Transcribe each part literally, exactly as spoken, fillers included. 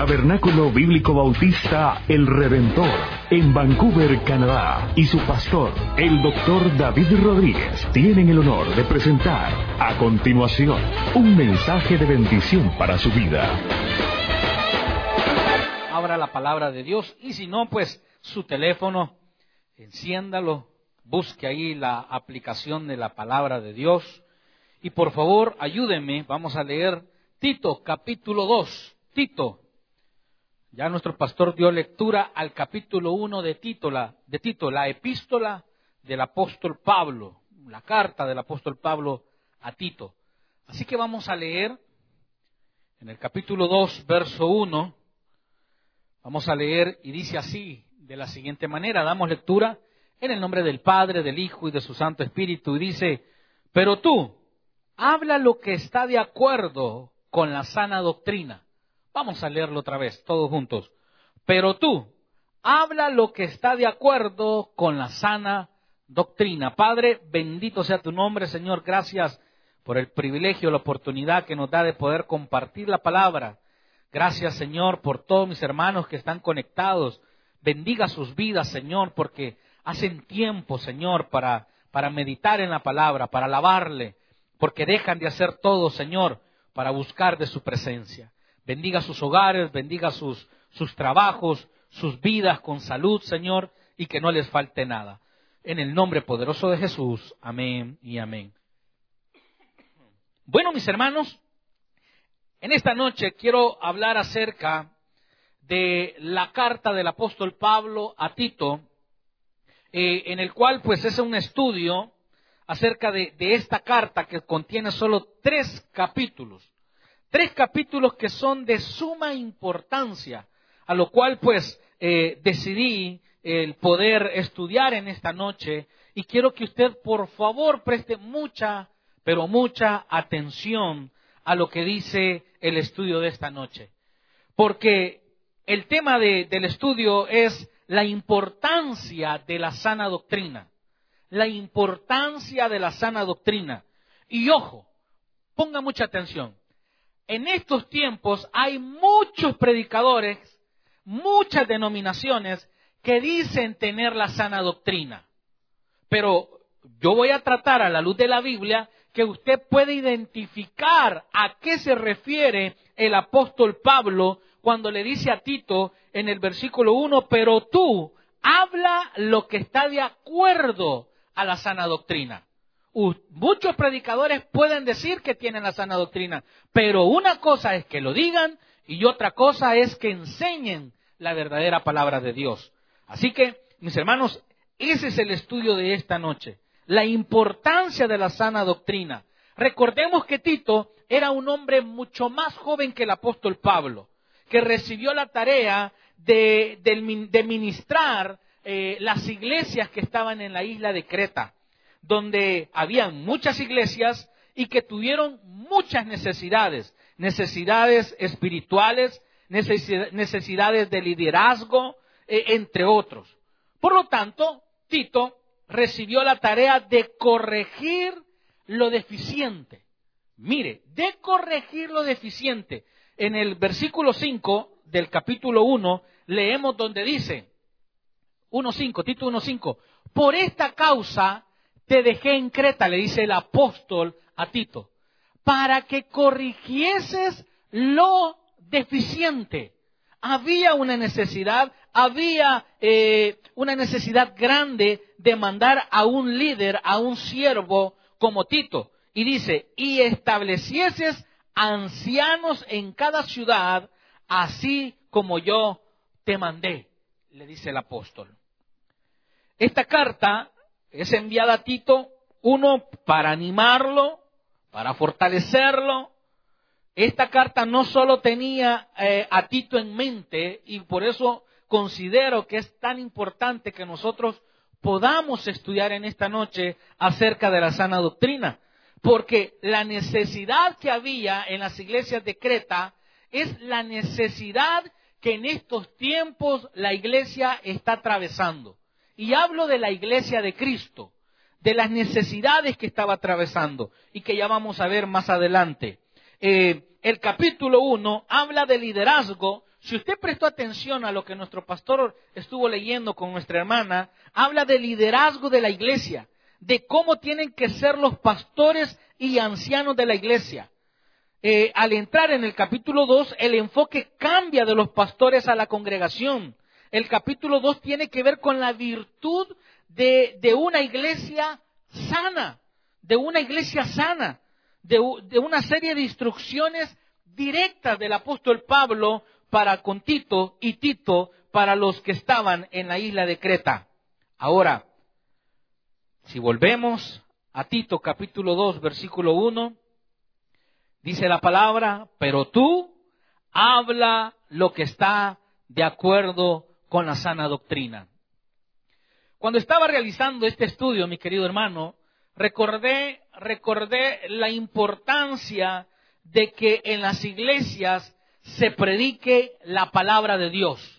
Tabernáculo Bíblico Bautista El Redentor, en Vancouver, Canadá, y su pastor, el doctor David Rodríguez, tienen el honor de presentar a continuación un mensaje de bendición para su vida. Abra la palabra de Dios y si no, pues su teléfono, enciéndalo, busque ahí la aplicación de la palabra de Dios y por favor ayúdeme, vamos a leer Tito capítulo dos, Tito. Ya nuestro pastor dio lectura al capítulo uno de Tito, la, de Tito, la epístola del apóstol Pablo, la carta del apóstol Pablo a Tito. Así que vamos a leer en el capítulo dos, verso uno, vamos a leer y dice así, de la siguiente manera, damos lectura en el nombre del Padre, del Hijo y de su Santo Espíritu, y dice, pero tú, habla lo que está de acuerdo con la sana doctrina. Vamos a leerlo otra vez, todos juntos. Pero tú, habla lo que está de acuerdo con la sana doctrina. Padre, bendito sea tu nombre, Señor. Gracias por el privilegio, la oportunidad que nos da de poder compartir la palabra. Gracias, Señor, por todos mis hermanos que están conectados. Bendiga sus vidas, Señor, porque hacen tiempo, Señor, para, para meditar en la palabra, para alabarle, porque dejan de hacer todo, Señor, para buscar de su presencia. Bendiga sus hogares, bendiga sus, sus trabajos, sus vidas con salud, Señor, y que no les falte nada. En el nombre poderoso de Jesús, amén y amén. Bueno, mis hermanos, en esta noche quiero hablar acerca de la carta del apóstol Pablo a Tito, eh, en el cual pues es un estudio acerca de, de esta carta que contiene solo tres capítulos. Tres capítulos que son de suma importancia, a lo cual pues eh, decidí el poder estudiar en esta noche y quiero que usted por favor preste mucha, pero mucha atención a lo que dice el estudio de esta noche. Porque el tema de, del estudio es la importancia de la sana doctrina. La importancia de la sana doctrina. Y ojo, ponga mucha atención. En estos tiempos hay muchos predicadores, muchas denominaciones que dicen tener la sana doctrina. Pero yo voy a tratar a la luz de la Biblia que usted puede identificar a qué se refiere el apóstol Pablo cuando le dice a Tito en el versículo uno, pero tú habla lo que está de acuerdo a la sana doctrina. Uh, muchos predicadores pueden decir que tienen la sana doctrina, pero una cosa es que lo digan y otra cosa es que enseñen la verdadera palabra de Dios. Así que, mis hermanos, ese es el estudio de esta noche. La importancia de la sana doctrina. Recordemos que Tito era un hombre mucho más joven que el apóstol Pablo, que recibió la tarea de, de, de ministrar eh, las iglesias que estaban en la isla de Creta, donde habían muchas iglesias y que tuvieron muchas necesidades, necesidades espirituales, necesidades de liderazgo, eh, entre otros. Por lo tanto, Tito recibió la tarea de corregir lo deficiente. Mire, de corregir lo deficiente. En el versículo cinco del capítulo uno leemos donde dice, uno cinco, Tito uno cinco, por esta causa te dejé en Creta, le dice el apóstol a Tito, para que corrigieses lo deficiente. Había una necesidad, había eh, una necesidad grande de mandar a un líder, a un siervo como Tito. Y dice, y establecieses ancianos en cada ciudad, así como yo te mandé, le dice el apóstol. Esta carta es enviada a Tito, uno, para animarlo, para fortalecerlo. Esta carta no solo tenía eh, a Tito en mente, y por eso considero que es tan importante que nosotros podamos estudiar en esta noche acerca de la sana doctrina. Porque la necesidad que había en las iglesias de Creta es la necesidad que en estos tiempos la iglesia está atravesando. Y hablo de la iglesia de Cristo, de las necesidades que estaba atravesando y que ya vamos a ver más adelante. Eh, el capítulo uno habla de liderazgo, Si usted prestó atención a lo que nuestro pastor estuvo leyendo con nuestra hermana, habla del liderazgo de la iglesia, de cómo tienen que ser los pastores y ancianos de la iglesia. Eh, al entrar en el capítulo dos, el enfoque cambia de los pastores a la congregación. El capítulo dos tiene que ver con la virtud de, de una iglesia sana, de una iglesia sana, de, de una serie de instrucciones directas del apóstol Pablo para con Tito y Tito para los que estaban en la isla de Creta. Ahora, si volvemos a Tito capítulo dos, versículo uno, dice la palabra, pero tú habla lo que está de acuerdo con la sana doctrina. Cuando estaba realizando este estudio, mi querido hermano, recordé, recordé la importancia de que en las iglesias se predique la palabra de Dios.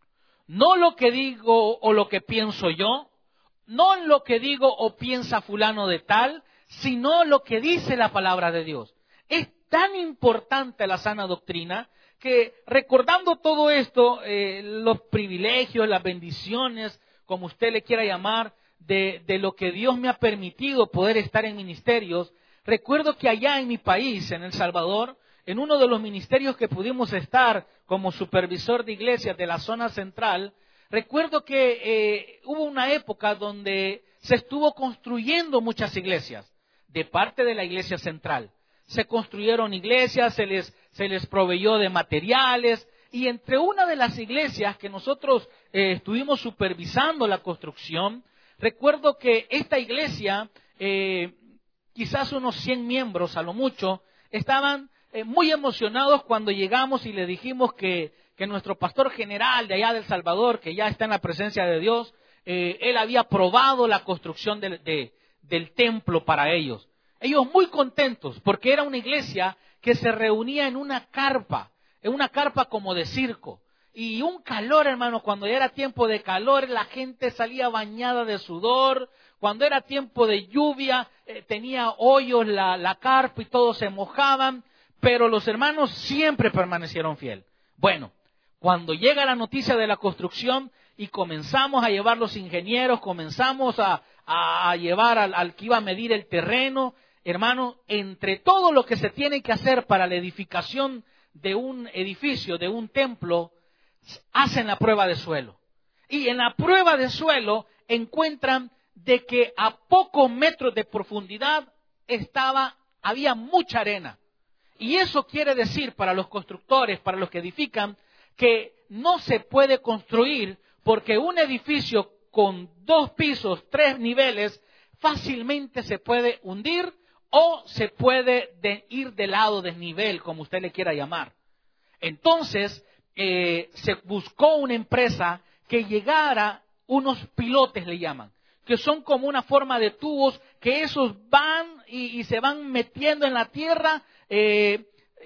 No lo que digo o lo que pienso yo, no lo que digo o piensa fulano de tal, sino lo que dice la palabra de Dios. Es tan importante la sana doctrina que, recordando todo esto, eh, los privilegios, las bendiciones, como usted le quiera llamar, de, de lo que Dios me ha permitido poder estar en ministerios, recuerdo que allá en mi país, en El Salvador, en uno de los ministerios que pudimos estar como supervisor de iglesias de la zona central, recuerdo que eh, hubo una época donde se estuvo construyendo muchas iglesias de parte de la iglesia central. Se construyeron iglesias, se les, se les proveyó de materiales, y entre una de las iglesias que nosotros eh, estuvimos supervisando la construcción, recuerdo que esta iglesia, eh, quizás unos cien miembros a lo mucho, estaban eh, muy emocionados cuando llegamos y le dijimos que, que nuestro pastor general de allá de El Salvador, que ya está en la presencia de Dios, eh, él había aprobado la construcción de, de, del templo para ellos. Ellos muy contentos porque era una iglesia que se reunía en una carpa, en una carpa como de circo. Y un calor, hermano, cuando ya era tiempo de calor, la gente salía bañada de sudor. Cuando era tiempo de lluvia, eh, tenía hoyos la, la carpa y todos se mojaban. Pero los hermanos siempre permanecieron fieles. Bueno, cuando llega la noticia de la construcción y comenzamos a llevar los ingenieros, comenzamos a, a, a llevar al, al que iba a medir el terreno, hermano, entre todo lo que se tiene que hacer para la edificación de un edificio, de un templo, hacen la prueba de suelo. Y en la prueba de suelo encuentran de que a pocos metros de profundidad estaba, había mucha arena. Y eso quiere decir para los constructores, para los que edifican, que no se puede construir porque un edificio con dos pisos, tres niveles, fácilmente se puede hundir o se puede de ir de lado desnivel, como usted le quiera llamar. Entonces, eh, se buscó una empresa que llegara, unos pilotes le llaman, que son como una forma de tubos, que esos van y, y se van metiendo en la tierra, eh,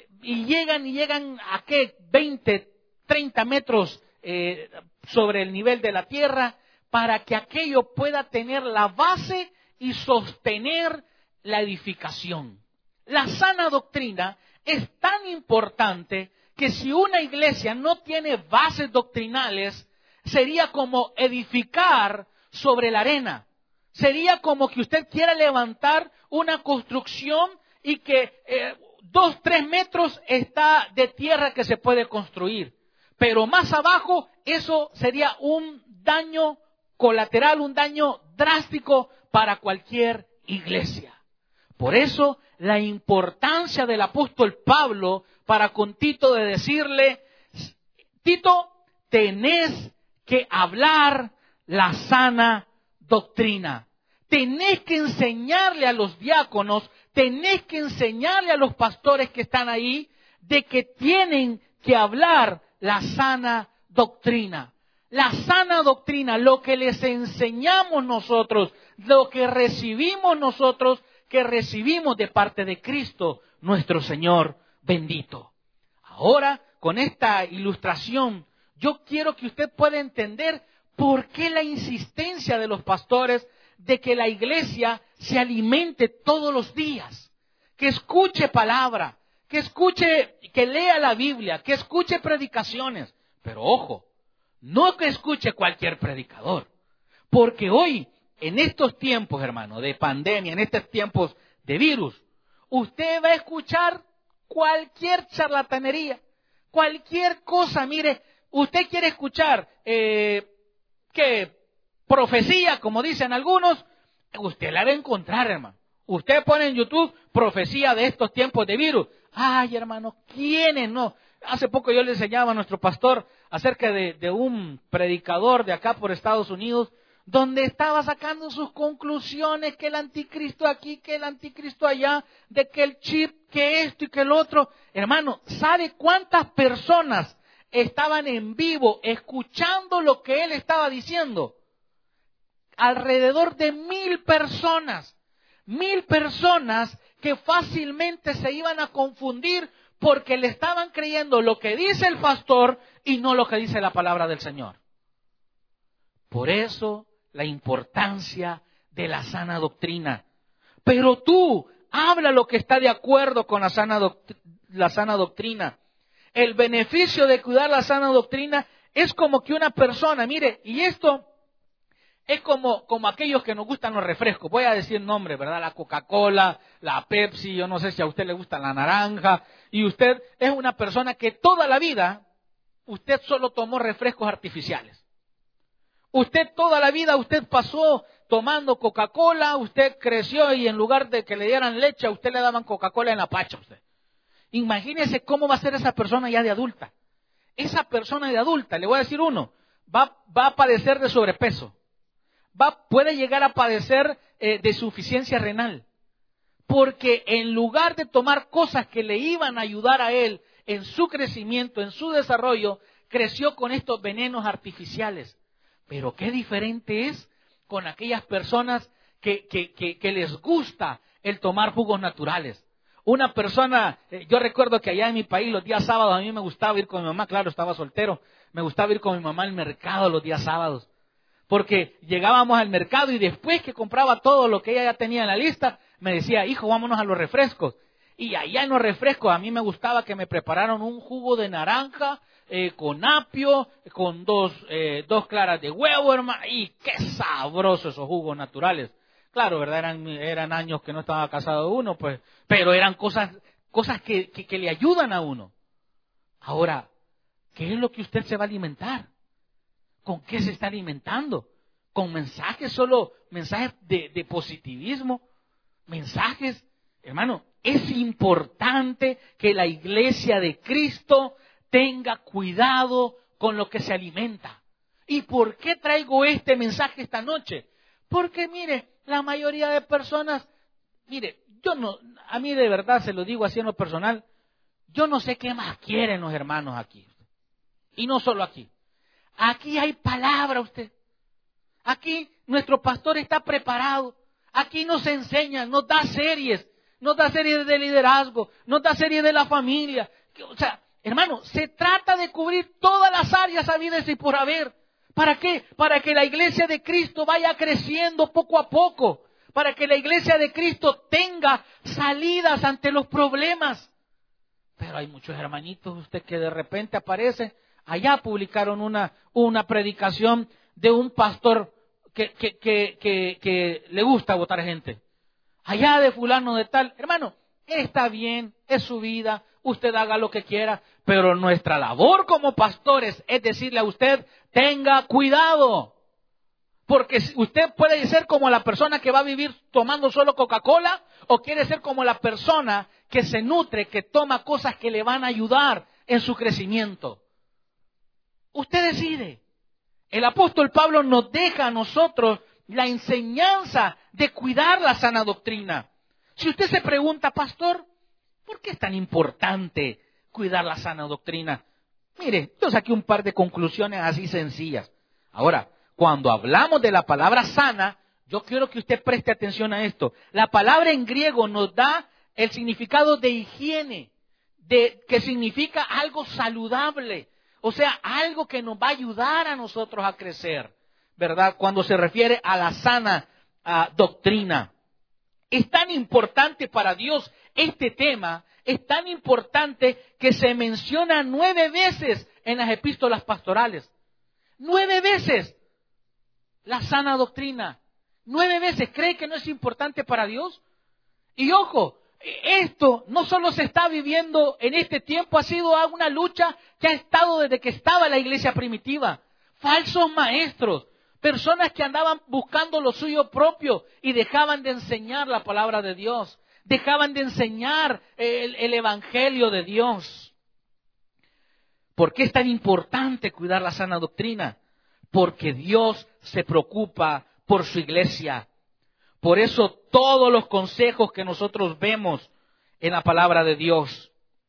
y llegan y llegan a qué, veinte, treinta metros eh, sobre el nivel de la tierra, para que aquello pueda tener la base y sostener la edificación. La sana doctrina es tan importante que si una iglesia no tiene bases doctrinales, sería como edificar sobre la arena. Sería como que usted quiera levantar una construcción y que eh, dos, tres metros está de tierra que se puede construir. Pero más abajo, eso sería un daño colateral, un daño drástico para cualquier iglesia. Por eso, la importancia del apóstol Pablo para con Tito de decirle, Tito, tenés que hablar la sana doctrina. Tenés que enseñarle a los diáconos, tenés que enseñarle a los pastores que están ahí, de que tienen que hablar la sana doctrina. La sana doctrina, lo que les enseñamos nosotros, lo que recibimos nosotros, que recibimos de parte de Cristo, nuestro Señor bendito. Ahora, con esta ilustración, yo quiero que usted pueda entender por qué la insistencia de los pastores de que la iglesia se alimente todos los días, que escuche palabra, que que escuche, que lea la Biblia, que escuche predicaciones. Pero ojo, no que escuche cualquier predicador. Porque hoy, en estos tiempos, hermano, de pandemia, en estos tiempos de virus, usted va a escuchar cualquier charlatanería, cualquier cosa. Mire, usted quiere escuchar, eh, que profecía, como dicen algunos, usted la va a encontrar, hermano. Usted pone en YouTube profecía de estos tiempos de virus. Ay, hermano, ¿quiénes no? Hace poco yo le enseñaba a nuestro pastor acerca de, de un predicador de acá por Estados Unidos, donde estaba sacando sus conclusiones, que el anticristo aquí, que el anticristo allá, de que el chip, que esto y que el otro. Hermano, ¿sabe cuántas personas estaban en vivo escuchando lo que él estaba diciendo? Alrededor de mil personas. Mil personas que fácilmente se iban a confundir porque le estaban creyendo lo que dice el pastor y no lo que dice la palabra del Señor. Por eso la importancia de la sana doctrina. Pero tú habla lo que está de acuerdo con la sana, doct- la sana doctrina. El beneficio de cuidar la sana doctrina es como que una persona, mire, y esto es como, como aquellos que nos gustan los refrescos. Voy a decir nombres, ¿verdad? La Coca-Cola, la Pepsi, yo no sé si a usted le gusta la naranja. Y usted es una persona que toda la vida, usted solo tomó refrescos artificiales. Usted toda la vida, usted pasó tomando Coca-Cola, usted creció y en lugar de que le dieran leche, a usted le daban Coca-Cola en la pacha. Usted. Imagínese cómo va a ser esa persona ya de adulta. Esa persona de adulta, le voy a decir uno, va, va a padecer de sobrepeso. Va, puede llegar a padecer eh, de insuficiencia renal, porque en lugar de tomar cosas que le iban a ayudar a él en su crecimiento, en su desarrollo, creció con estos venenos artificiales. Pero qué diferente es con aquellas personas que, que, que, que les gusta el tomar jugos naturales. Una persona, eh, yo recuerdo que allá en mi país los días sábados a mí me gustaba ir con mi mamá, claro, estaba soltero, me gustaba ir con mi mamá al mercado los días sábados. Porque llegábamos al mercado y después que compraba todo lo que ella ya tenía en la lista, me decía, hijo, vámonos a los refrescos. Y allá en los refrescos a mí me gustaba que me prepararan un jugo de naranja eh, con apio, con dos, eh, dos claras de huevo, hermano. Y qué sabroso esos jugos naturales. Claro, ¿verdad? Eran, eran años que no estaba casado uno, pues, pero eran cosas, cosas que, que, que le ayudan a uno. Ahora, ¿qué es lo que usted se va a alimentar? ¿Con qué se está alimentando? ¿Con mensajes solo, mensajes de, de positivismo? ¿Mensajes? Hermano, es importante que la iglesia de Cristo tenga cuidado con lo que se alimenta. ¿Y por qué traigo este mensaje esta noche? Porque mire, la mayoría de personas, mire, yo no, a mí de verdad se lo digo así en lo personal, yo no sé qué más quieren los hermanos aquí. Y no solo aquí. Aquí hay palabra usted. Aquí nuestro pastor está preparado. Aquí nos enseña, nos da series. Nos da series de liderazgo. Nos da series de la familia. O sea, hermano, se trata de cubrir todas las áreas habidas y por haber. ¿Para qué? Para que la iglesia de Cristo vaya creciendo poco a poco. Para que la iglesia de Cristo tenga salidas ante los problemas. Pero hay muchos hermanitos usted que de repente aparecen. Allá publicaron una, una predicación de un pastor que, que, que, que, que le gusta votar gente. Allá de fulano de tal. Hermano, está bien, es su vida, usted haga lo que quiera, pero nuestra labor como pastores es decirle a usted, tenga cuidado. Porque usted puede ser como la persona que va a vivir tomando solo Coca-Cola, o quiere ser como la persona que se nutre, que toma cosas que le van a ayudar en su crecimiento. Usted decide. El apóstol Pablo nos deja a nosotros la enseñanza de cuidar la sana doctrina. Si usted se pregunta, pastor, ¿por qué es tan importante cuidar la sana doctrina? Mire, yo saqué un par de conclusiones así sencillas. Ahora, cuando hablamos de la palabra sana, yo quiero que usted preste atención a esto. La palabra en griego nos da el significado de higiene, de, que significa algo saludable. O sea, algo que nos va a ayudar a nosotros a crecer, ¿verdad? Cuando se refiere a la sana uh, doctrina. Es tan importante para Dios este tema, es tan importante que se menciona nueve veces en las epístolas pastorales. Nueve veces la sana doctrina. Nueve veces. ¿Cree que no es importante para Dios? Y ojo, esto no solo se está viviendo en este tiempo, ha sido una lucha que ha estado desde que estaba la iglesia primitiva. Falsos maestros, personas que andaban buscando lo suyo propio y dejaban de enseñar la palabra de Dios, dejaban de enseñar el, el evangelio de Dios. ¿Por qué es tan importante cuidar la sana doctrina? Porque Dios se preocupa por su iglesia. Por eso todos los consejos que nosotros vemos en la palabra de Dios.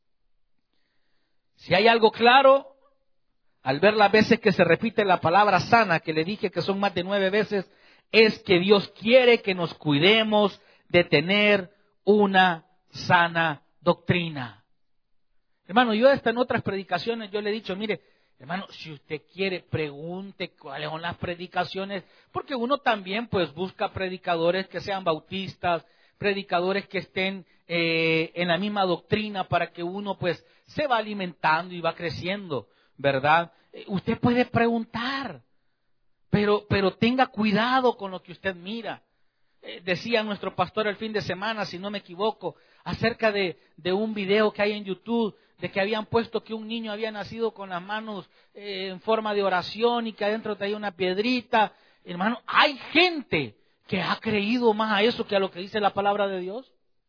Si hay algo claro, al ver las veces que se repite la palabra sana, que le dije que son más de nueve veces, es que Dios quiere que nos cuidemos de tener una sana doctrina. Hermano, yo hasta en otras predicaciones yo le he dicho, mire, hermano, si usted quiere, pregunte cuáles son las predicaciones, porque uno también pues busca predicadores que sean bautistas, predicadores que estén eh, en la misma doctrina para que uno pues se va alimentando y va creciendo, ¿verdad? Eh, usted puede preguntar, pero, pero tenga cuidado con lo que usted mira. Eh, decía nuestro pastor el fin de semana, si no me equivoco, acerca de, de un video que hay en YouTube, de que habían puesto que un niño había nacido con las manos eh, en forma de oración y que adentro traía una piedrita. Hermano, hay gente que ha creído más a eso que a lo que dice la palabra de Dios.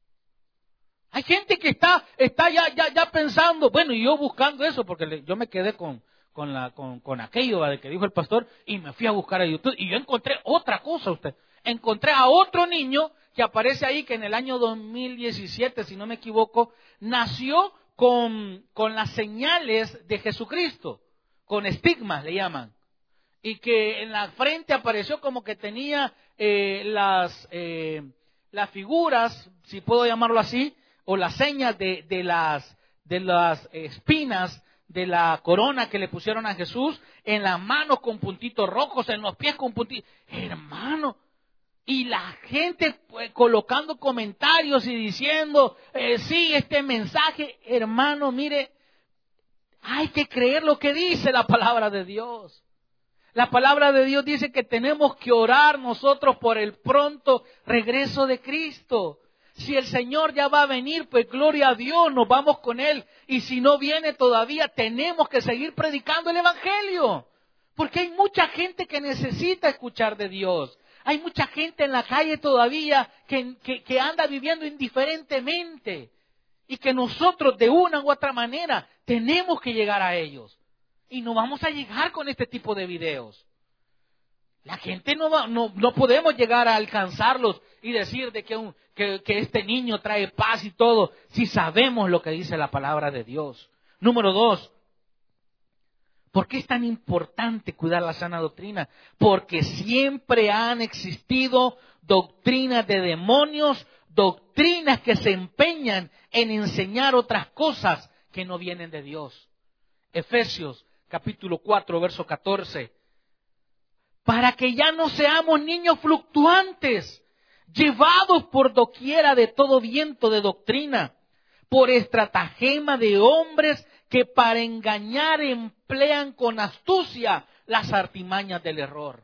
Hay gente que está, está ya, ya, ya pensando, bueno, y yo buscando eso, porque le, yo me quedé con, con, la, con, con aquello de que dijo el pastor y me fui a buscar a YouTube y yo encontré otra cosa, usted. Encontré a otro niño que aparece ahí que en el año dos mil diecisiete, si no me equivoco, nació Con, con las señales de Jesucristo, con estigmas le llaman, y que en la frente apareció como que tenía eh, las, eh, las figuras, si puedo llamarlo así, o las señas de, de, las, de las espinas de la corona que le pusieron a Jesús, en las manos con puntitos rojos, en los pies con puntitos. Hermano, y la gente pues, colocando comentarios y diciendo, eh, sí, este mensaje, hermano, mire, hay que creer lo que dice la palabra de Dios. La palabra de Dios dice que tenemos que orar nosotros por el pronto regreso de Cristo. Si el Señor ya va a venir, pues gloria a Dios, nos vamos con Él. Y si no viene todavía, tenemos que seguir predicando el Evangelio. Porque hay mucha gente que necesita escuchar de Dios. Hay mucha gente en la calle todavía que, que, que anda viviendo indiferentemente y que nosotros de una u otra manera tenemos que llegar a ellos. Y no vamos a llegar con este tipo de videos. La gente no va, no, no podemos llegar a alcanzarlos y decir de que, un, que, que este niño trae paz y todo, si sabemos lo que dice la palabra de Dios. Número dos. ¿Por qué es tan importante cuidar la sana doctrina? Porque siempre han existido doctrinas de demonios, doctrinas que se empeñan en enseñar otras cosas que no vienen de Dios. Efesios capítulo cuatro, verso catorce. Para que ya no seamos niños fluctuantes, llevados por doquiera de todo viento de doctrina, por estratagema de hombres que para engañar emplean con astucia las artimañas del error.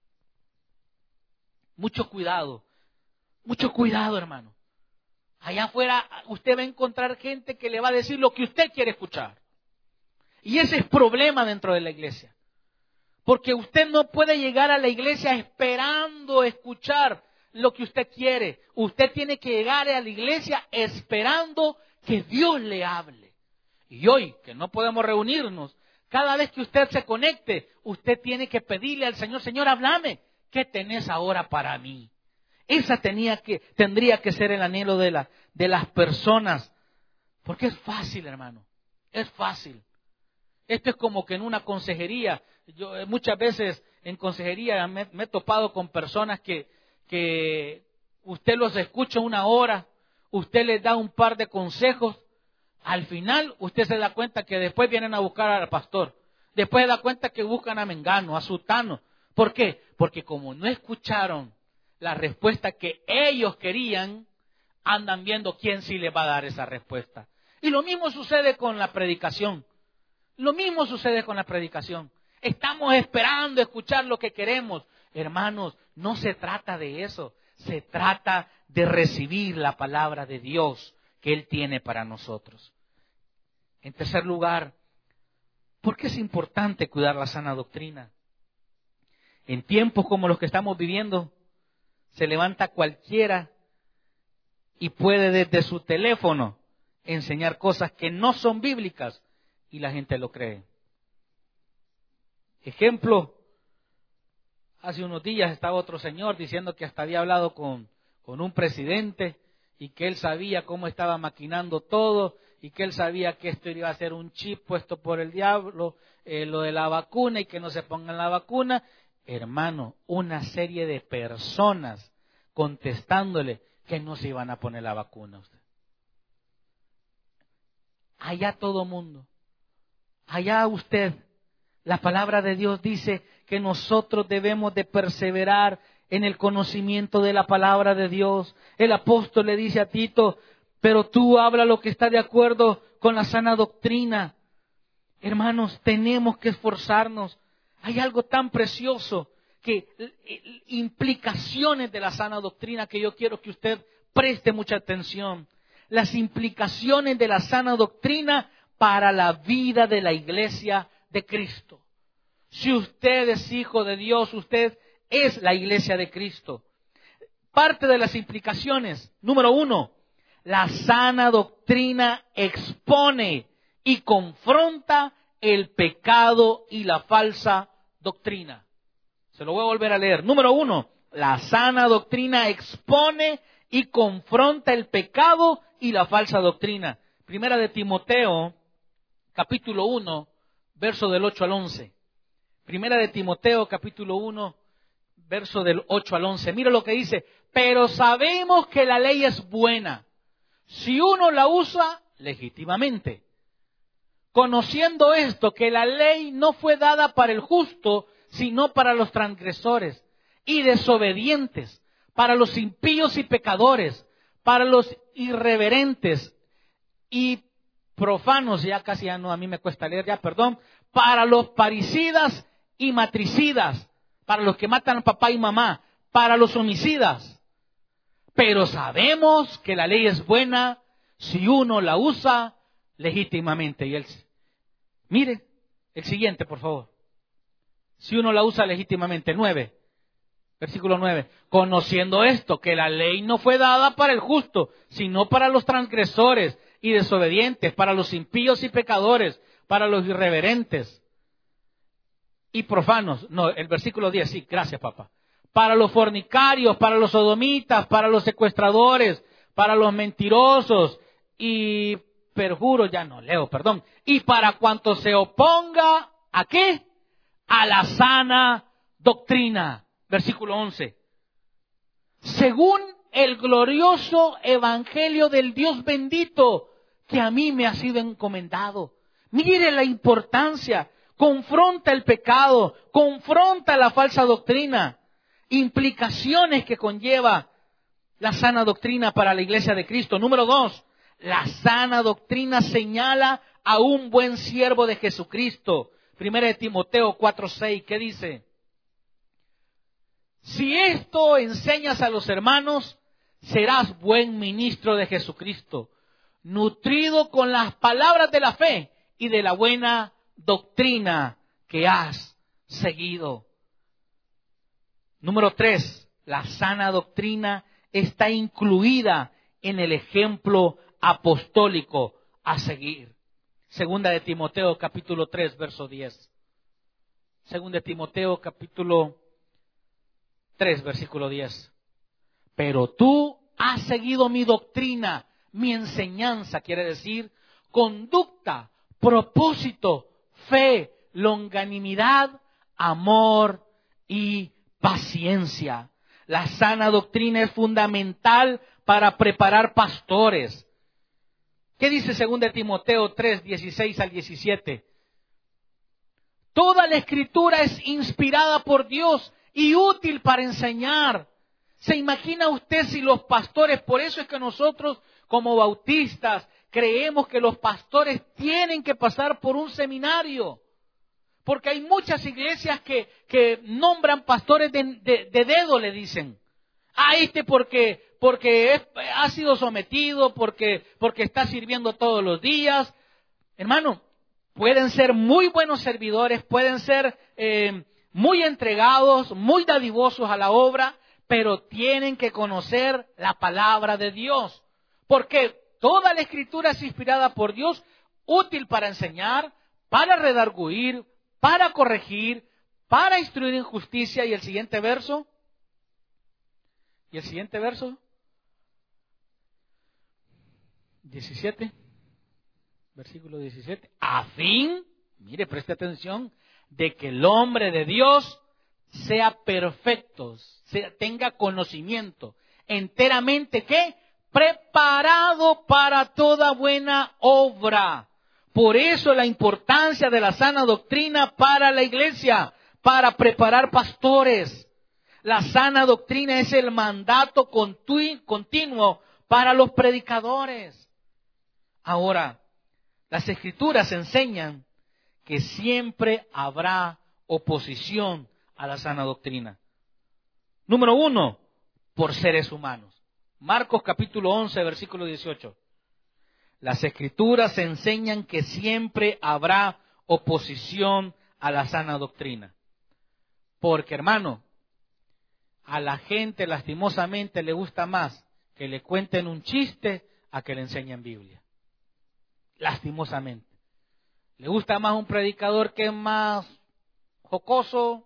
Mucho cuidado, mucho cuidado, hermano. Allá afuera usted va a encontrar gente que le va a decir lo que usted quiere escuchar. Y ese es problema dentro de la iglesia. Porque usted no puede llegar a la iglesia esperando escuchar lo que usted quiere. Usted tiene que llegar a la iglesia esperando que Dios le hable. Y hoy, que no podemos reunirnos, cada vez que usted se conecte, usted tiene que pedirle al Señor, Señor, háblame, ¿qué tenés ahora para mí? Esa tenía que, tendría que ser el anhelo de, la, de las personas. Porque es fácil, hermano, es fácil. Esto es como que en una consejería, yo muchas veces en consejería me, me he topado con personas que, que usted los escucha una hora, usted les da un par de consejos, al final usted se da cuenta que después vienen a buscar al pastor, después se da cuenta que buscan a Mengano, a Sutano. ¿Por qué? Porque como no escucharon la respuesta que ellos querían, andan viendo quién sí les va a dar esa respuesta. Y lo mismo sucede con la predicación. Lo mismo sucede con la predicación. Estamos esperando escuchar lo que queremos. Hermanos, no se trata de eso. Se trata de recibir la palabra de Dios que Él tiene para nosotros. En tercer lugar, ¿por qué es importante cuidar la sana doctrina? En tiempos como los que estamos viviendo, se levanta cualquiera y puede desde su teléfono enseñar cosas que no son bíblicas y la gente lo cree. Ejemplo, hace unos días estaba otro señor diciendo que hasta había hablado con, con un presidente y que él sabía cómo estaba maquinando todo y que él sabía que esto iba a ser un chip puesto por el diablo, eh, lo de la vacuna y que no se pongan la vacuna. Hermano, una serie de personas contestándole que no se iban a poner la vacuna. Usted. Allá todo mundo, allá usted, la palabra de Dios dice que nosotros debemos de perseverar en el conocimiento de la palabra de Dios. El apóstol le dice a Tito, pero tú habla lo que está de acuerdo con la sana doctrina. Hermanos, tenemos que esforzarnos. Hay algo tan precioso que implicaciones de la sana doctrina que yo quiero que usted preste mucha atención. Las implicaciones de la sana doctrina para la vida de la iglesia de Cristo. Si usted es hijo de Dios, usted es la iglesia de Cristo. Parte de las implicaciones, número uno, la sana doctrina expone y confronta el pecado y la falsa doctrina. Se lo voy a volver a leer. Número uno, la sana doctrina expone y confronta el pecado y la falsa doctrina. Primera de Timoteo, capítulo uno, verso del ocho al once. Primera de Timoteo, capítulo uno, verso del ocho al once. Mira lo que dice. Pero sabemos que la ley es buena si uno la usa legítimamente. Conociendo esto, que la ley no fue dada para el justo, sino para los transgresores y desobedientes, para los impíos y pecadores, para los irreverentes y profanos, ya casi ya no, a mí me cuesta leer ya, perdón, para los parricidas y matricidas, para los que matan a papá y mamá, para los homicidas. Pero sabemos que la ley es buena si uno la usa legítimamente. Y él, mire, el siguiente, por favor. Si uno la usa legítimamente, nueve, versículo nueve. Conociendo esto, que la ley no fue dada para el justo, sino para los transgresores y desobedientes, para los impíos y pecadores, para los irreverentes y profanos. No, el versículo diez, sí, gracias papá. Para los fornicarios, para los sodomitas, para los secuestradores, para los mentirosos y perjuros, ya no leo, perdón. Y para cuanto se oponga, ¿a qué? A la sana doctrina. Versículo once. Según el glorioso evangelio del Dios bendito que a mí me ha sido encomendado. Mire la importancia. Confronta el pecado, confronta la falsa doctrina. Implicaciones que conlleva la sana doctrina para la iglesia de Cristo. Número dos, la sana doctrina señala a un buen siervo de Jesucristo. Primera de Timoteo cuatro seis, ¿qué dice? Si esto enseñas a los hermanos, serás buen ministro de Jesucristo, nutrido con las palabras de la fe y de la buena doctrina que has seguido. Número tres, la sana doctrina está incluida en el ejemplo apostólico a seguir. Segunda de Timoteo capítulo tres, verso diez. Segunda de Timoteo capítulo tres, versículo diez. Pero tú has seguido mi doctrina, mi enseñanza, quiere decir conducta, propósito, fe, longanimidad, amor y paciencia. La sana doctrina es fundamental para preparar pastores. ¿Qué dice segunda de Timoteo tres, dieciséis al diecisiete? Toda la escritura es inspirada por Dios y útil para enseñar, ¿Se imagina usted si los pastores, por eso es que nosotros como bautistas creemos que los pastores tienen que pasar por un seminario? Porque hay muchas iglesias que, que nombran pastores de, de, de dedo, le dicen. Ah, este porque, porque es, ha sido sometido, porque, porque está sirviendo todos los días. Hermano, pueden ser muy buenos servidores, pueden ser eh, muy entregados, muy dadivosos a la obra, pero tienen que conocer la palabra de Dios. Porque toda la Escritura es inspirada por Dios, útil para enseñar, para redarguir, para corregir, para instruir en justicia. Y el siguiente verso, y el siguiente verso, diecisiete, versículo diecisiete, a fin, mire, preste atención, de que el hombre de Dios sea perfecto, sea, tenga conocimiento, enteramente, ¿qué? Preparado para toda buena obra. Por eso la importancia de la sana doctrina para la iglesia, para preparar pastores. La sana doctrina es el mandato continuo para los predicadores. Ahora, las Escrituras enseñan que siempre habrá oposición a la sana doctrina. Número uno, por seres humanos. Marcos capítulo once, versículo dieciocho. Las Escrituras enseñan que siempre habrá oposición a la sana doctrina. Porque, hermano, a la gente lastimosamente le gusta más que le cuenten un chiste a que le enseñen Biblia. Lastimosamente. Le gusta más un predicador que es más jocoso,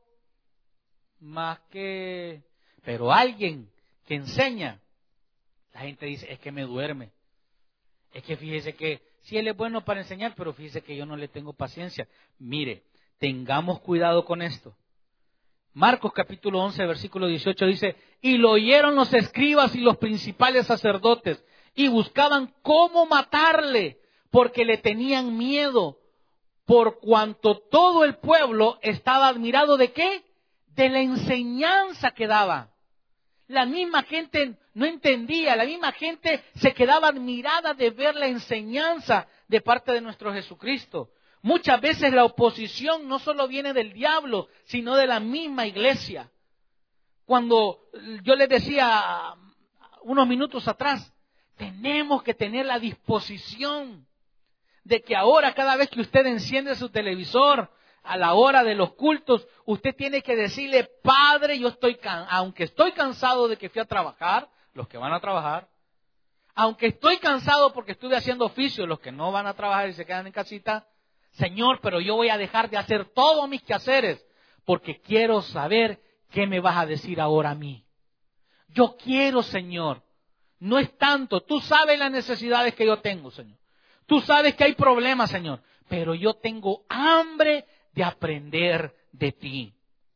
más que... Pero alguien que enseña, la gente dice, es que me duerme. Es que fíjese que sí, él es bueno para enseñar, pero fíjese que yo no le tengo paciencia. Mire, tengamos cuidado con esto. Marcos capítulo once, versículo dieciocho dice, y lo oyeron los escribas y los principales sacerdotes, y buscaban cómo matarle, porque le tenían miedo, por cuanto todo el pueblo estaba admirado ¿de qué? De la enseñanza que daba. La misma gente no entendía, la misma gente se quedaba admirada de ver la enseñanza de parte de nuestro Jesucristo. Muchas veces la oposición no solo viene del diablo, sino de la misma iglesia. Cuando yo les decía unos minutos atrás, tenemos que tener la disposición de que ahora cada vez que usted enciende su televisor, a la hora de los cultos, usted tiene que decirle, Padre, yo estoy, can- aunque estoy cansado de que fui a trabajar, los que van a trabajar, aunque estoy cansado porque estuve haciendo oficio, los que no van a trabajar y se quedan en casita, Señor, pero yo voy a dejar de hacer todos mis quehaceres, porque quiero saber qué me vas a decir ahora a mí. Yo quiero, Señor, no es tanto, tú sabes las necesidades que yo tengo, Señor. Tú sabes que hay problemas, Señor, pero yo tengo hambre de aprender de ti.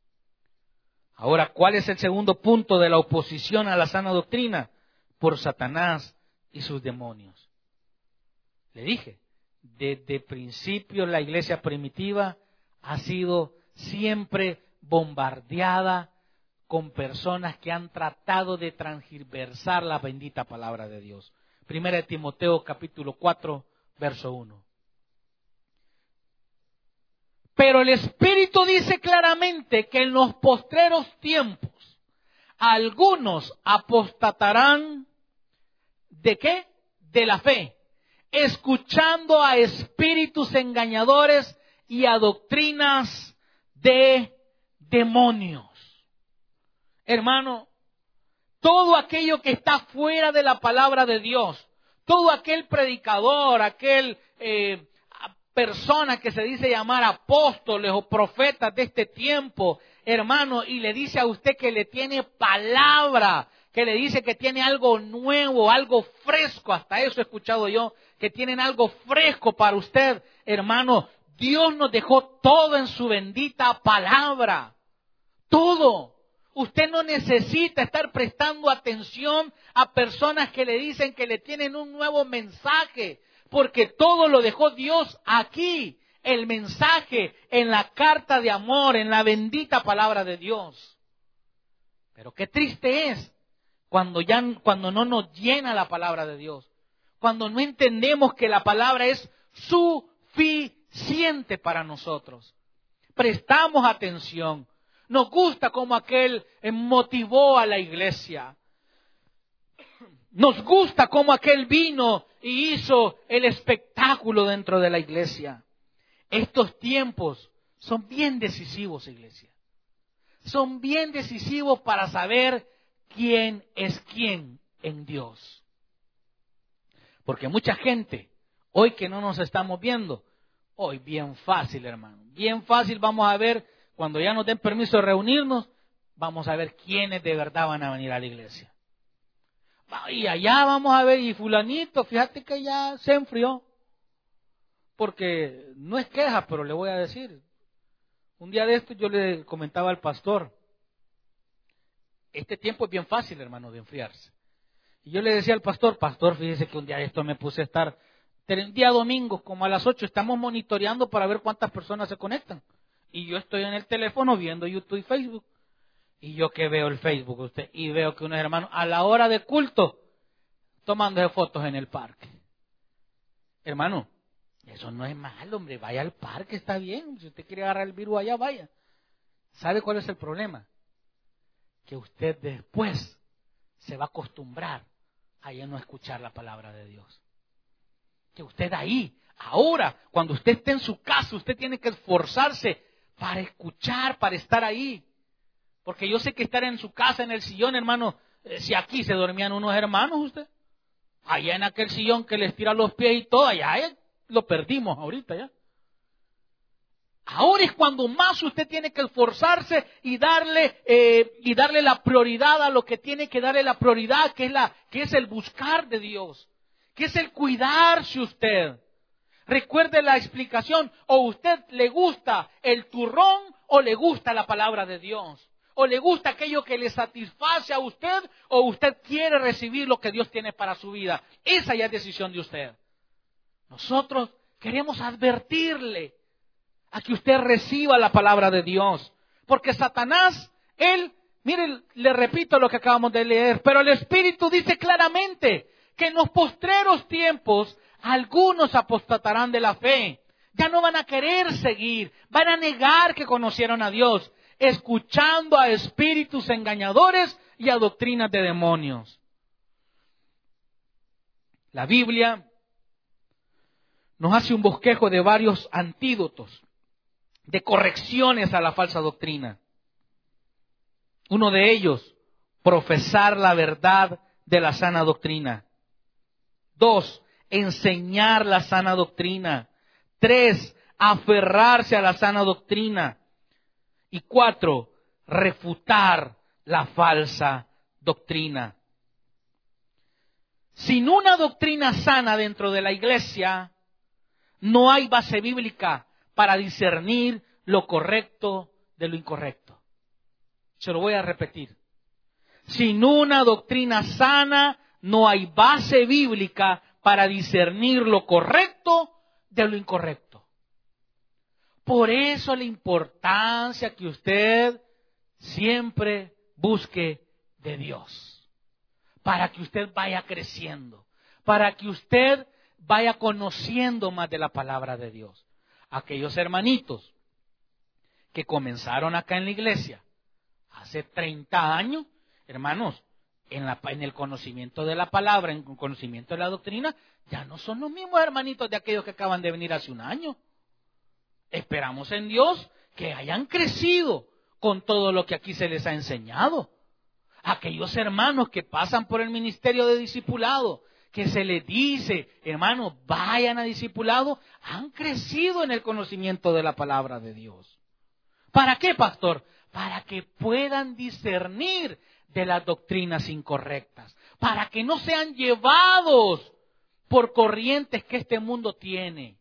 Ahora, ¿cuál es el segundo punto de la oposición a la sana doctrina? Por Satanás y sus demonios. Le dije, desde principio la iglesia primitiva ha sido siempre bombardeada con personas que han tratado de transgiversar la bendita palabra de Dios. Primera de Timoteo capítulo cuatro, verso uno. Pero el Espíritu dice claramente que en los postreros tiempos algunos apostatarán ¿de qué? De la fe, escuchando a espíritus engañadores y a doctrinas de demonios. Hermano, todo aquello que está fuera de la palabra de Dios, todo aquel predicador, aquel eh, persona que se dice llamar apóstoles o profetas de este tiempo, hermano, y le dice a usted que le tiene palabra, que le dice que tiene algo nuevo, algo fresco, hasta eso he escuchado yo, que tienen algo fresco para usted, hermano, Dios nos dejó todo en su bendita palabra, todo. Usted no necesita estar prestando atención a personas que le dicen que le tienen un nuevo mensaje, porque todo lo dejó Dios aquí, el mensaje en la carta de amor, en la bendita palabra de Dios. Pero qué triste es cuando ya, cuando no nos llena la palabra de Dios, cuando no entendemos que la palabra es suficiente para nosotros. Prestamos atención. Nos gusta como aquel motivó a la iglesia. Nos gusta como aquel vino y hizo el espectáculo dentro de la iglesia. Estos tiempos son bien decisivos, iglesia. Son bien decisivos para saber quién es quién en Dios. Porque mucha gente, hoy que no nos estamos viendo, hoy bien fácil, hermano, bien fácil vamos a ver, cuando ya nos den permiso de reunirnos, vamos a ver quiénes de verdad van a venir a la iglesia. Y allá vamos a ver, y fulanito, fíjate que ya se enfrió. Porque no es queja, pero le voy a decir. Un día de esto yo le comentaba al pastor, este tiempo es bien fácil, hermano, de enfriarse. Y yo le decía al pastor, pastor, fíjese que un día de esto me puse a estar, el día domingo, como a las ocho, estamos monitoreando para ver cuántas personas se conectan. Y yo estoy en el teléfono viendo YouTube y Facebook. Y yo que veo el Facebook, usted, y veo que unos hermanos a la hora de culto, tomándose fotos en el parque. Hermano, eso no es malo, hombre, vaya al parque, está bien. Si usted quiere agarrar el virus allá, vaya. ¿Sabe cuál es el problema? Que usted después se va a acostumbrar a ya no escuchar la palabra de Dios. Que usted ahí, ahora, cuando usted esté en su casa, usted tiene que esforzarse para escuchar, para estar ahí. Porque yo sé que estar en su casa, en el sillón, hermano, eh, si aquí se dormían unos hermanos, usted, allá en aquel sillón que les tira los pies y todo, allá, allá lo perdimos ahorita ya. Ahora es cuando más usted tiene que esforzarse y darle eh, y darle la prioridad a lo que tiene que darle la prioridad, que es la que es el buscar de Dios, que es el cuidarse usted. Recuerde la explicación, o usted le gusta el turrón o le gusta la palabra de Dios, o le gusta aquello que le satisface a usted, o usted quiere recibir lo que Dios tiene para su vida. Esa ya es decisión de usted. Nosotros queremos advertirle a que usted reciba la palabra de Dios. Porque Satanás, él, miren, le repito lo que acabamos de leer, pero el Espíritu dice claramente que en los postreros tiempos algunos apostatarán de la fe. Ya no van a querer seguir, van a negar que conocieron a Dios, escuchando a espíritus engañadores y a doctrinas de demonios. La Biblia nos hace un bosquejo de varios antídotos, de correcciones a la falsa doctrina. Uno de ellos, profesar la verdad de la sana doctrina. Dos, enseñar la sana doctrina. Tres, aferrarse a la sana doctrina. Y cuatro, refutar la falsa doctrina. Sin una doctrina sana dentro de la iglesia, no hay base bíblica para discernir lo correcto de lo incorrecto. Se lo voy a repetir. Sin una doctrina sana, no hay base bíblica para discernir lo correcto de lo incorrecto. Por eso la importancia que usted siempre busque de Dios. Para que usted vaya creciendo. Para que usted vaya conociendo más de la palabra de Dios. Aquellos hermanitos que comenzaron acá en la iglesia hace treinta años, hermanos, en, la, en el conocimiento de la palabra, en el conocimiento de la doctrina, ya no son los mismos hermanitos de aquellos que acaban de venir hace un año. Esperamos en Dios que hayan crecido con todo lo que aquí se les ha enseñado. Aquellos hermanos que pasan por el ministerio de discipulado, que se les dice, hermanos, vayan a discipulado, han crecido en el conocimiento de la palabra de Dios. ¿Para qué, pastor? Para que puedan discernir de las doctrinas incorrectas, para que no sean llevados por corrientes que este mundo tiene.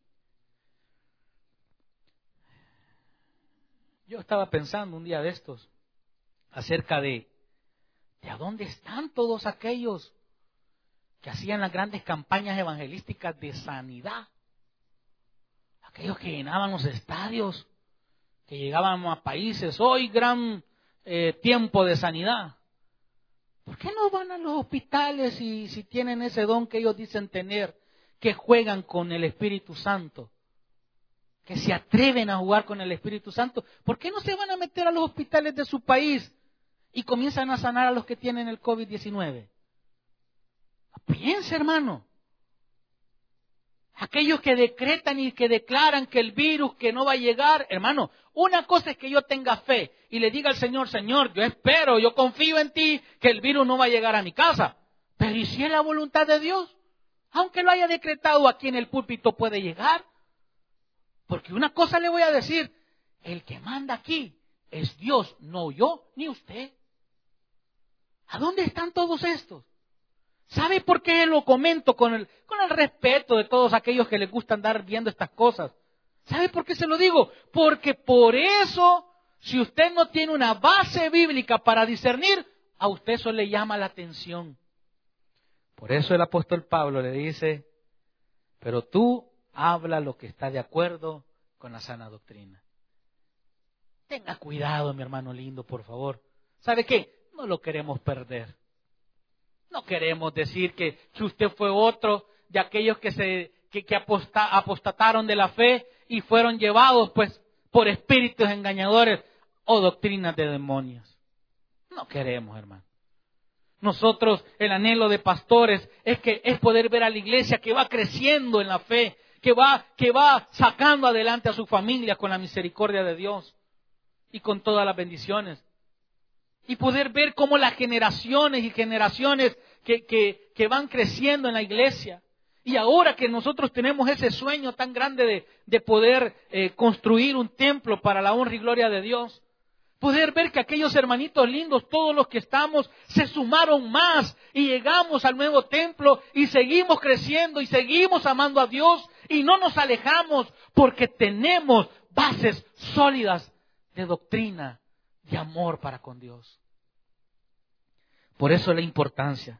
Yo estaba pensando un día de estos acerca de, ¿de a dónde están todos aquellos que hacían las grandes campañas evangelísticas de sanidad? Aquellos que llenaban los estadios, que llegaban a países, hoy gran eh, tiempo de sanidad. ¿Por qué no van a los hospitales y si tienen ese don que ellos dicen tener, que juegan con el Espíritu Santo, que se atreven a jugar con el Espíritu Santo? ¿Por qué no se van a meter a los hospitales de su país y comienzan a sanar a los que tienen el COVID diecinueve? Piensa, hermano. Aquellos que decretan y que declaran que el virus que no va a llegar, hermano, una cosa es que yo tenga fe y le diga al Señor, Señor, yo espero, yo confío en ti que el virus no va a llegar a mi casa. Pero ¿y si es la voluntad de Dios? Aunque lo haya decretado aquí en el púlpito, puede llegar. Porque una cosa le voy a decir, el que manda aquí es Dios, no yo ni usted. ¿A dónde están todos estos? ¿Sabe por qué lo comento con el, con el respeto de todos aquellos que les gusta andar viendo estas cosas? ¿Sabe por qué se lo digo? Porque por eso, si usted no tiene una base bíblica para discernir, a usted eso le llama la atención. Por eso el apóstol Pablo le dice, pero tú habla lo que está de acuerdo con la sana doctrina. Tenga cuidado, mi hermano lindo, por favor. ¿Sabe qué? No lo queremos perder. No queremos decir que, que usted fue otro de aquellos que se que, que aposta, apostataron de la fe y fueron llevados pues por espíritus engañadores o doctrinas de demonios. No queremos, hermano. Nosotros, el anhelo de pastores es que es poder ver a la iglesia que va creciendo en la fe, que va, que va sacando adelante a su familia con la misericordia de Dios y con todas las bendiciones. Y poder ver cómo las generaciones y generaciones que, que, que van creciendo en la iglesia. Y ahora que nosotros tenemos ese sueño tan grande de, de poder eh, construir un templo para la honra y gloria de Dios. Poder ver que aquellos hermanitos lindos, todos los que estamos, se sumaron más y llegamos al nuevo templo y seguimos creciendo y seguimos amando a Dios y no nos alejamos porque tenemos bases sólidas de doctrina, de amor para con Dios. Por eso la importancia.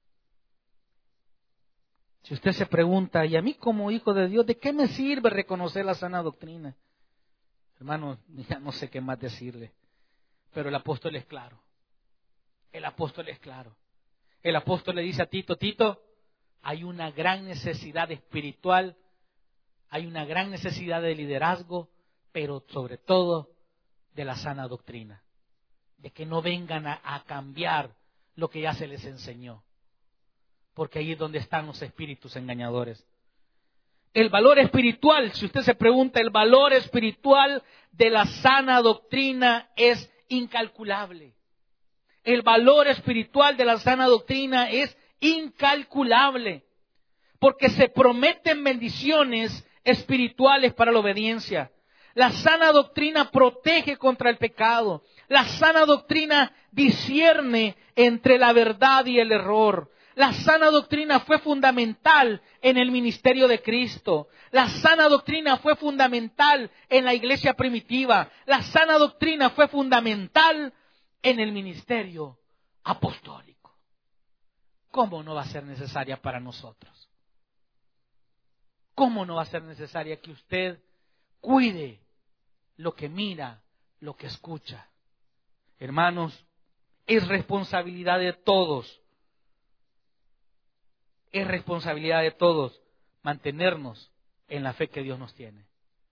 Si usted se pregunta, ¿y a mí como hijo de Dios, de qué me sirve reconocer la sana doctrina? Hermano, ya no sé qué más decirle. Pero el apóstol es claro. El apóstol es claro. El apóstol le dice a Tito, Tito, hay una gran necesidad espiritual, hay una gran necesidad de liderazgo, pero sobre todo de la sana doctrina. De que no vengan a, a cambiar lo que ya se les enseñó. Porque ahí es donde están los espíritus engañadores. El valor espiritual, si usted se pregunta, el valor espiritual de la sana doctrina es incalculable. El valor espiritual de la sana doctrina es incalculable. Porque se prometen bendiciones espirituales para la obediencia. La sana doctrina protege contra el pecado. La sana doctrina discierne entre la verdad y el error. La sana doctrina fue fundamental en el ministerio de Cristo. La sana doctrina fue fundamental en la iglesia primitiva. La sana doctrina fue fundamental en el ministerio apostólico. ¿Cómo no va a ser necesaria para nosotros? ¿Cómo no va a ser necesaria que usted cuide lo que mira, lo que escucha? Hermanos, es responsabilidad de todos. Es responsabilidad de todos mantenernos en la fe que Dios nos tiene.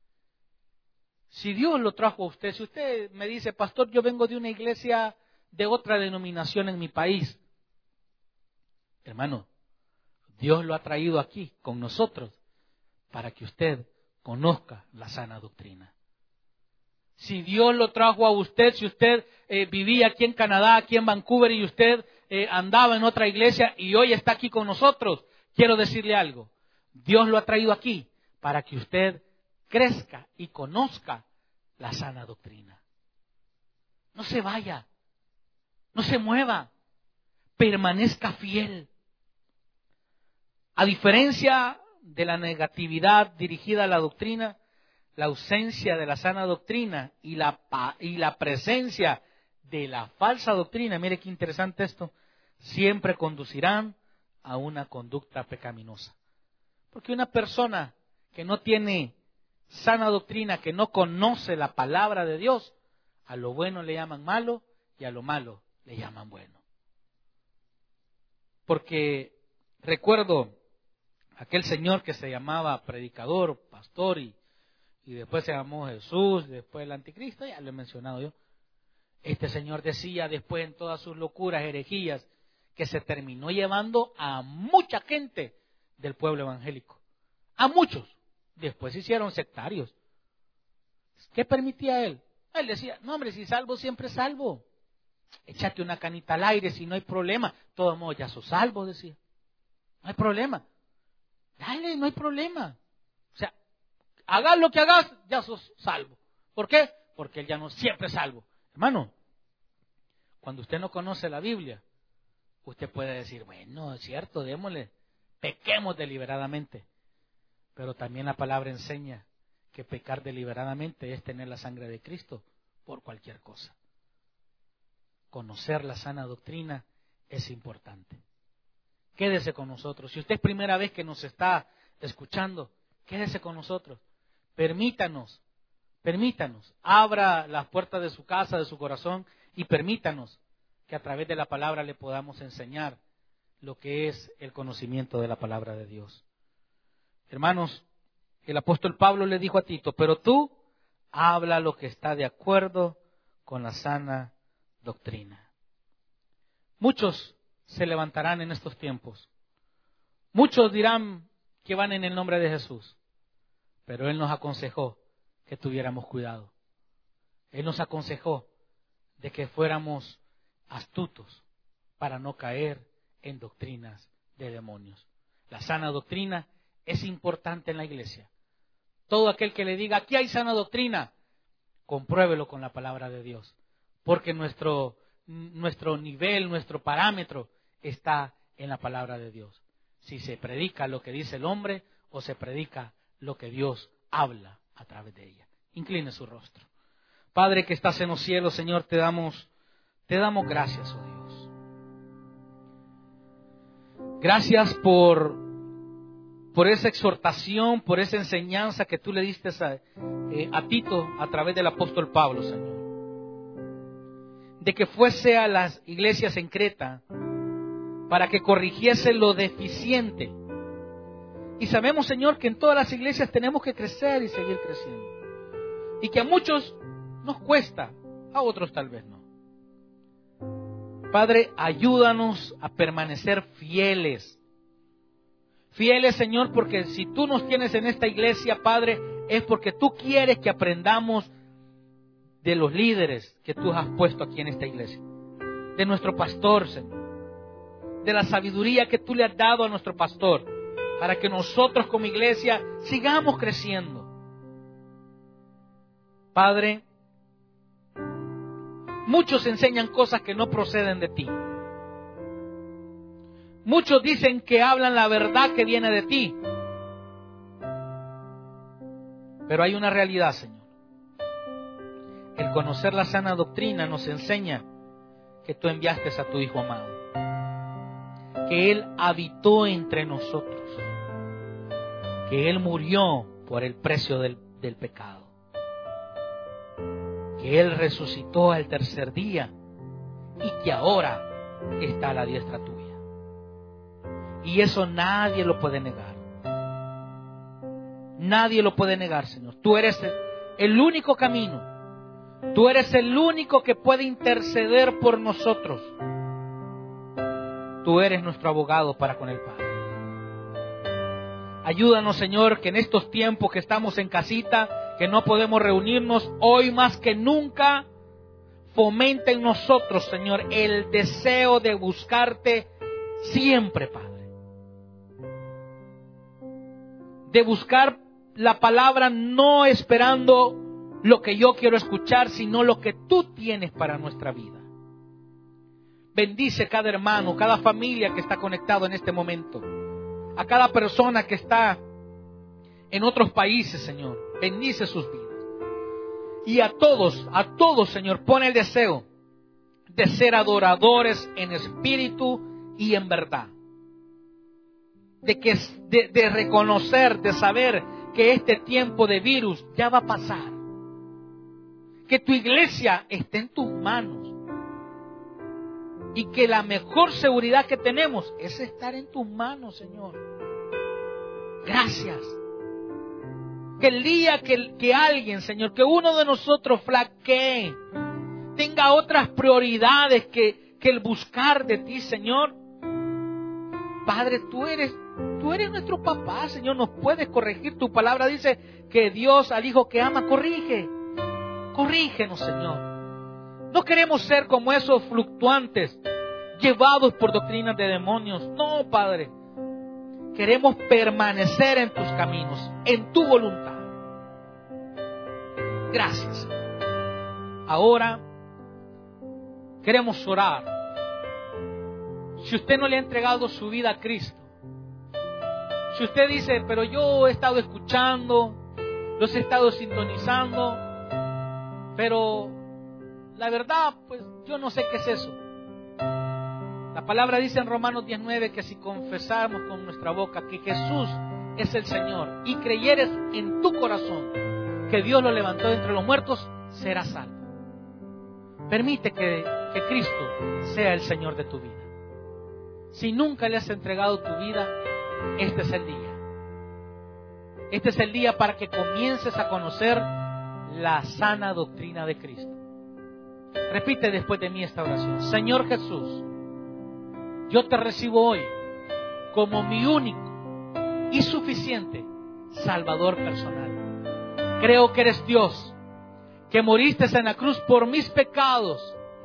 Si Dios lo trajo a usted, si usted me dice, pastor, yo vengo de una iglesia de otra denominación en mi país. Hermano, Dios lo ha traído aquí con nosotros para que usted conozca la sana doctrina. Si Dios lo trajo a usted, si usted eh, vivía aquí en Canadá, aquí en Vancouver y usted eh, andaba en otra iglesia y hoy está aquí con nosotros, quiero decirle algo. Dios lo ha traído aquí para que usted crezca y conozca la sana doctrina. No se vaya, no se mueva, permanezca fiel. A diferencia de la negatividad dirigida a la doctrina, la ausencia de la sana doctrina y la, y la presencia de la falsa doctrina, mire qué interesante esto, siempre conducirán a una conducta pecaminosa. Porque una persona que no tiene sana doctrina, que no conoce la palabra de Dios, a lo bueno le llaman malo y a lo malo le llaman bueno. porque recuerdo aquel señor que se llamaba predicador, pastor, y, y después se llamó Jesús, después el anticristo, ya lo he mencionado yo. Este señor decía después en todas sus locuras, herejías, que se terminó llevando a mucha gente del pueblo evangélico. A muchos. Después se hicieron sectarios. ¿Qué permitía él? Él decía, no hombre, si salvo, siempre salvo. Échate una canita al aire si no hay problema. De todos modos, ya sos salvo, decía. No hay problema. Dale, no hay problema. O sea, hagas lo que hagas, ya sos salvo. ¿Por qué? Porque él ya no siempre es salvo. Hermano, cuando usted no conoce la Biblia, usted puede decir, bueno, es cierto, démosle, pequemos deliberadamente. Pero también la palabra enseña que pecar deliberadamente es tener la sangre de Cristo por cualquier cosa. Conocer la sana doctrina es importante. Quédese con nosotros. Si usted es primera vez que nos está escuchando, quédese con nosotros. Permítanos, permítanos, abra las puertas de su casa, de su corazón, y permítanos que a través de la palabra le podamos enseñar lo que es el conocimiento de la palabra de Dios. Hermanos, el apóstol Pablo le dijo a Tito, pero tú habla lo que está de acuerdo con la sana doctrina. Muchos se levantarán en estos tiempos. Muchos dirán que van en el nombre de Jesús, pero Él nos aconsejó que tuviéramos cuidado. Él nos aconsejó de que fuéramos astutos para no caer en doctrinas de demonios. La sana doctrina es importante en la iglesia. Todo aquel que le diga, aquí hay sana doctrina, compruébelo con la palabra de Dios, porque nuestro, nuestro nivel, nuestro parámetro está en la palabra de Dios. Si se predica lo que dice el hombre o se predica lo que Dios habla a través de ella. Incline su rostro. Padre que estás en los cielos, Señor, te damos, te damos gracias, oh Dios. Gracias por, por esa exhortación, por esa enseñanza que tú le diste a, eh, a Tito a través del apóstol Pablo, Señor. De que fuese a las iglesias en Creta para que corrigiese lo deficiente. Y sabemos, Señor, que en todas las iglesias tenemos que crecer y seguir creciendo. Y que a muchos nos cuesta, a otros tal vez no. Padre, ayúdanos a permanecer fieles. Fieles, Señor, porque si tú nos tienes en esta iglesia, Padre, es porque tú quieres que aprendamos de los líderes que tú has puesto aquí en esta iglesia. De nuestro pastor, Señor. De la sabiduría que tú le has dado a nuestro pastor. Para que nosotros como iglesia sigamos creciendo. Padre, muchos enseñan cosas que no proceden de ti. Muchos dicen que hablan la verdad que viene de ti. Pero hay una realidad, Señor. El conocer la sana doctrina nos enseña que tú enviaste a tu Hijo amado. Que Él habitó entre nosotros. Que Él murió por el precio del, del pecado. Que Él resucitó al tercer día y que ahora está a la diestra tuya. Y eso nadie lo puede negar. Nadie lo puede negar, Señor. Tú eres el, el único camino. Tú eres el único que puede interceder por nosotros. Tú eres nuestro abogado para con el Padre. Ayúdanos, Señor, que en estos tiempos que estamos en casita, que no podemos reunirnos, hoy más que nunca, fomenta en nosotros, Señor, el deseo de buscarte siempre, Padre. De buscar la palabra no esperando lo que yo quiero escuchar, sino lo que tú tienes para nuestra vida. Bendice cada hermano, cada familia que está conectado en este momento. A cada persona que está en otros países, Señor. Bendice sus vidas. Y a todos, a todos, Señor, pon el deseo de ser adoradores en espíritu y en verdad. De, que, de, de reconocer, de saber que este tiempo de virus ya va a pasar. Que tu iglesia esté en tus manos. Y que la mejor seguridad que tenemos es estar en tus manos, Señor. Gracias. Que el día que, que alguien, Señor, que uno de nosotros flaquee, tenga otras prioridades que, que el buscar de ti, Señor. Padre, tú eres, tú eres nuestro papá, Señor, nos puedes corregir. Tu palabra dice que Dios al hijo que ama corrige. Corrígenos, Señor. No queremos ser como esos fluctuantes, llevados por doctrinas de demonios. No, Padre. Queremos permanecer en tus caminos, en tu voluntad. Gracias. Ahora queremos orar. Si usted no le ha entregado su vida a Cristo, si usted dice, pero yo he estado escuchando, los he estado sintonizando, pero la verdad, pues yo no sé qué es eso. La palabra dice en Romanos diecinueve que si confesamos con nuestra boca que Jesús es el Señor y creyeres en tu corazón que Dios lo levantó de entre los muertos, serás salvo. Permite que, que Cristo sea el Señor de tu vida. Si nunca le has entregado tu vida, este es el día. Este es el día para que comiences a conocer la sana doctrina de Cristo. Repite después de mí esta oración. Señor Jesús, yo te recibo hoy como mi único y suficiente Salvador personal. Creo que eres Dios, que moriste en la cruz por mis pecados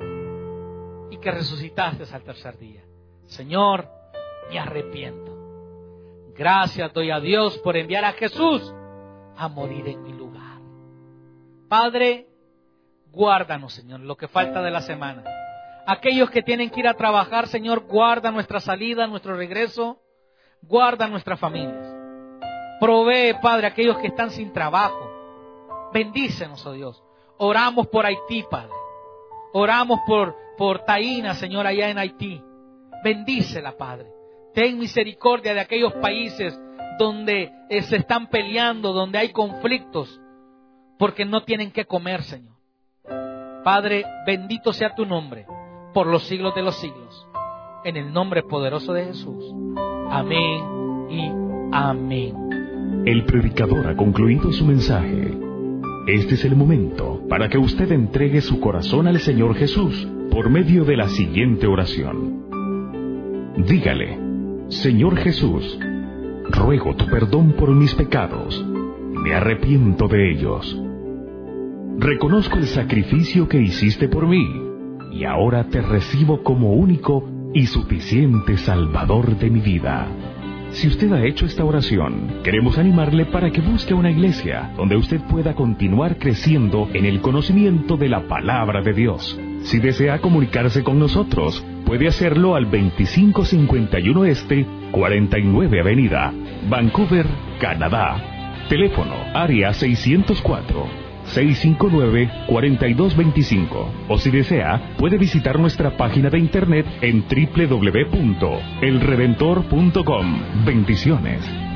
y que resucitaste al tercer día. Señor, me arrepiento. Gracias doy a Dios por enviar a Jesús a morir en mi lugar. Padre, guárdanos, Señor, lo que falta de la semana. Aquellos que tienen que ir a trabajar, Señor, guarda nuestra salida, nuestro regreso. Guarda nuestras familias. Provee, Padre, a aquellos que están sin trabajo. Bendícenos, oh Dios. Oramos por Haití, Padre. Oramos por, por Taína, Señor, allá en Haití. Bendícela, Padre. Ten misericordia de aquellos países donde eh, se están peleando, donde hay conflictos, porque no tienen que comer, Señor. Padre, bendito sea tu nombre por los siglos de los siglos. En el nombre poderoso de Jesús. Amén y amén. El predicador ha concluido su mensaje. Este es el momento para que usted entregue su corazón al Señor Jesús por medio de la siguiente oración. Dígale: Señor Jesús, ruego tu perdón por mis pecados. Me arrepiento de ellos. Reconozco el sacrificio que hiciste por mí y ahora te recibo como único y suficiente Salvador de mi vida. Si usted ha hecho esta oración, queremos animarle para que busque una iglesia donde usted pueda continuar creciendo en el conocimiento de la palabra de Dios. Si desea comunicarse con nosotros, puede hacerlo al veinticinco cincuenta y uno Este, cuarenta y nueve Avenida, Vancouver, Canadá. Teléfono área seiscientos cuatro, seiscientos cincuenta y nueve, cuarenta y dos veinticinco. O si desea, puede visitar nuestra página de internet en doble u doble u doble u punto el redentor punto com. Bendiciones.